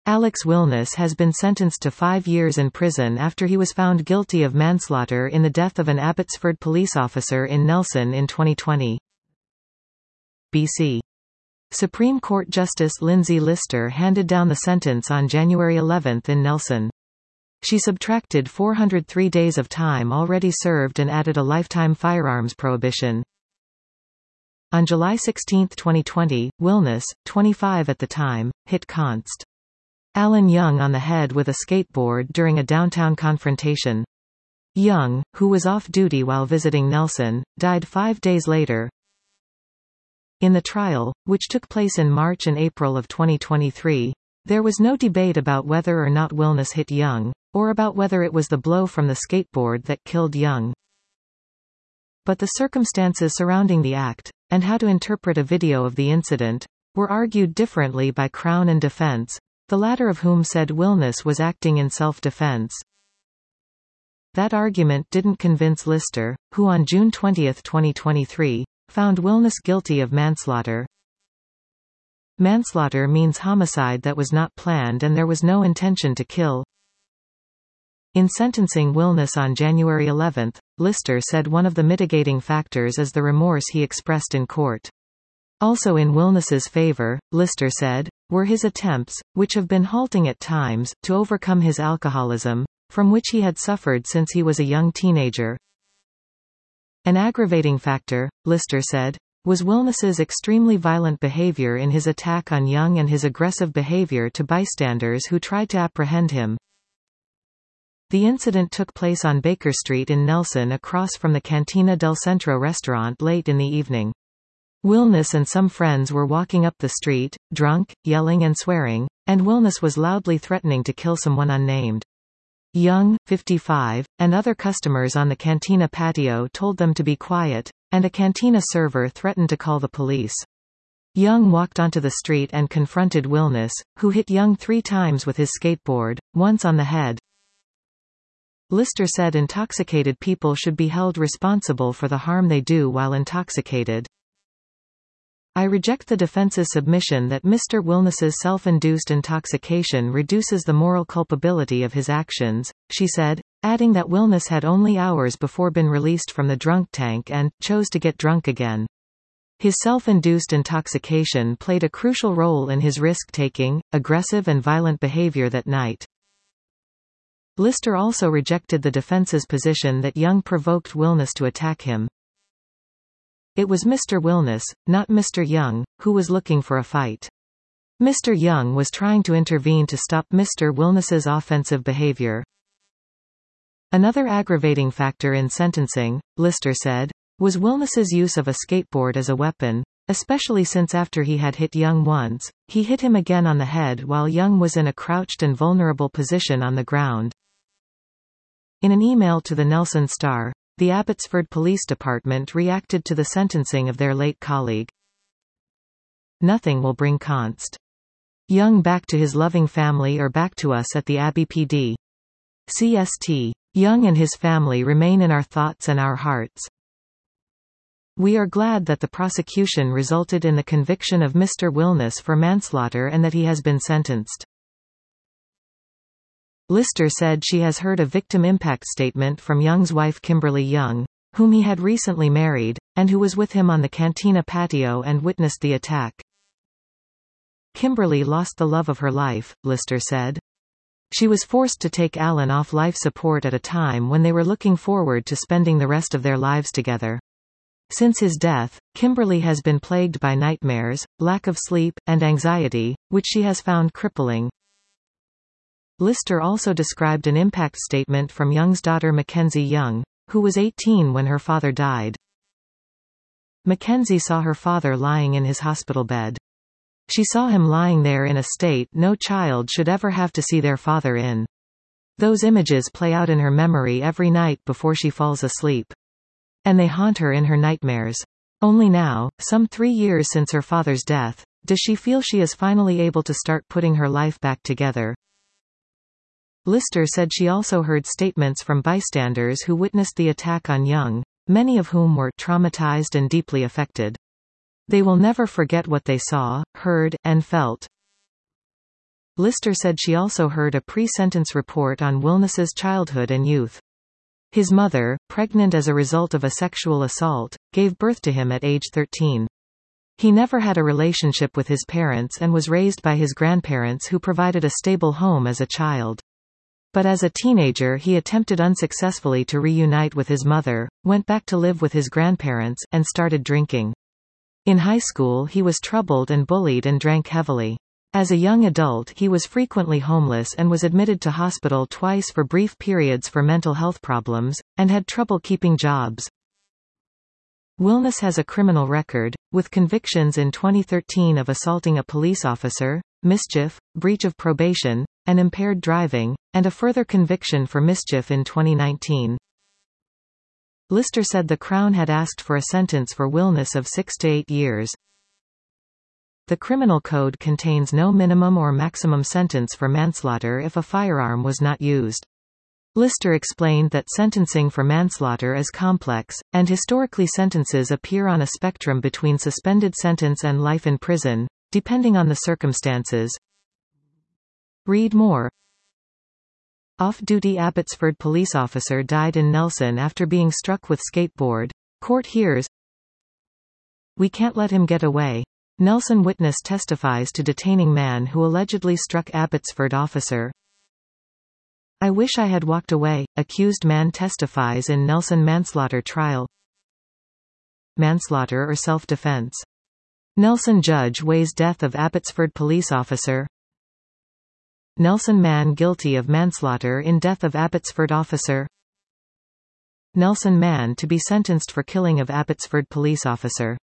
Alex Wilness has been sentenced to 5 years in prison after he was found guilty of manslaughter in the death of an Abbotsford police officer in Nelson in 2020. BC. Supreme Court Justice Lindsay Lister handed down the sentence on January 11 in Nelson. She subtracted 403 days of time already served and added a lifetime firearms prohibition. On July 16, 2020, Wilness, 25 at the time, hit Const. Alan Young on the head with a skateboard during a downtown confrontation. Young, who was off duty while visiting Nelson, died 5 days later. In the trial, which took place in March and April of 2023, there was no debate about whether or not Wilness hit Young, or about whether it was the blow from the skateboard that killed Young. But the circumstances surrounding the act, and how to interpret a video of the incident, were argued differently by Crown and defense, the latter of whom said Wilness was acting in self-defense. That argument didn't convince Lister, who on June 20, 2023, found Wilness guilty of manslaughter. Manslaughter means homicide that was not planned and there was no intention to kill. In sentencing Wilness on January 11, Lister said one of the mitigating factors is the remorse he expressed in court. Also in Wilness's favor, Lister said, were his attempts, which have been halting at times, to overcome his alcoholism, from which he had suffered since he was a young teenager. An aggravating factor, Lister said, was Wilness's extremely violent behavior in his attack on Young and his aggressive behavior to bystanders who tried to apprehend him. The incident took place on Baker Street in Nelson across from the Cantina del Centro restaurant late in the evening. Wilness and some friends were walking up the street, drunk, yelling and swearing, and Wilness was loudly threatening to kill someone unnamed. Young, 55, and other customers on the cantina patio told them to be quiet, and a cantina server threatened to call the police. Young walked onto the street and confronted Wilness, who hit Young 3 times with his skateboard, once on the head. Lister said intoxicated people should be held responsible for the harm they do while intoxicated. I reject the defense's submission that Mr. Wilness's self-induced intoxication reduces the moral culpability of his actions, she said, adding that Wilness had only hours before been released from the drunk tank and chose to get drunk again. His self-induced intoxication played a crucial role in his risk-taking, aggressive and violent behavior that night. Lister also rejected the defense's position that Young provoked Wilness to attack him. It was Mr. Wilness, not Mr. Young, who was looking for a fight. Mr. Young was trying to intervene to stop Mr. Wilness's offensive behavior. Another aggravating factor in sentencing, Lister said, was Wilness's use of a skateboard as a weapon, especially since after he had hit Young once, he hit him again on the head while Young was in a crouched and vulnerable position on the ground. In an email to the Nelson Star, the Abbotsford Police Department reacted to the sentencing of their late colleague. Nothing will bring Const. Young back to his loving family or back to us at the Abbey PD. CST. Young and his family remain in our thoughts and our hearts. We are glad that the prosecution resulted in the conviction of Mr. Wilness for manslaughter and that he has been sentenced. Lister said she has heard a victim impact statement from Young's wife Kimberly Young, whom he had recently married, and who was with him on the cantina patio and witnessed the attack. Kimberly lost the love of her life, Lister said. She was forced to take Alan off life support at a time when they were looking forward to spending the rest of their lives together. Since his death, Kimberly has been plagued by nightmares, lack of sleep, and anxiety, which she has found crippling. Lister also described an impact statement from Young's daughter Mackenzie Young, who was 18 when her father died. Mackenzie saw her father lying in his hospital bed. She saw him lying there in a state no child should ever have to see their father in. Those images play out in her memory every night before she falls asleep. And they haunt her in her nightmares. Only now, some 3 years since her father's death, does she feel she is finally able to start putting her life back together. Lister said she also heard statements from bystanders who witnessed the attack on Young, many of whom were traumatized and deeply affected. They will never forget what they saw, heard, and felt. Lister said she also heard a pre-sentence report on Wilnes's childhood and youth. His mother, pregnant as a result of a sexual assault, gave birth to him at age 13. He never had a relationship with his parents and was raised by his grandparents who provided a stable home as a child. But as a teenager he attempted unsuccessfully to reunite with his mother, went back to live with his grandparents, and started drinking. In high school he was troubled and bullied and drank heavily. As a young adult he was frequently homeless and was admitted to hospital twice for brief periods for mental health problems, and had trouble keeping jobs. Wilnes has a criminal record, with convictions in 2013 of assaulting a police officer, mischief, breach of probation, and impaired driving, and a further conviction for mischief in 2019. Lister said the Crown had asked for a sentence for Wilnes of 6 to 8 years. The Criminal Code contains no minimum or maximum sentence for manslaughter if a firearm was not used. Lister explained that sentencing for manslaughter is complex, and historically sentences appear on a spectrum between suspended sentence and life in prison, depending on the circumstances. Read more. Off-duty Abbotsford police officer died in Nelson after being struck with skateboard. Court hears. We can't let him get away. Nelson witness testifies to detaining man who allegedly struck Abbotsford officer. I wish I had walked away. Accused man testifies in Nelson manslaughter trial. Manslaughter or self-defense. Nelson judge weighs death of Abbotsford police officer. Nelson man guilty of manslaughter in death of Abbotsford officer. Nelson man to be sentenced for killing of Abbotsford police officer.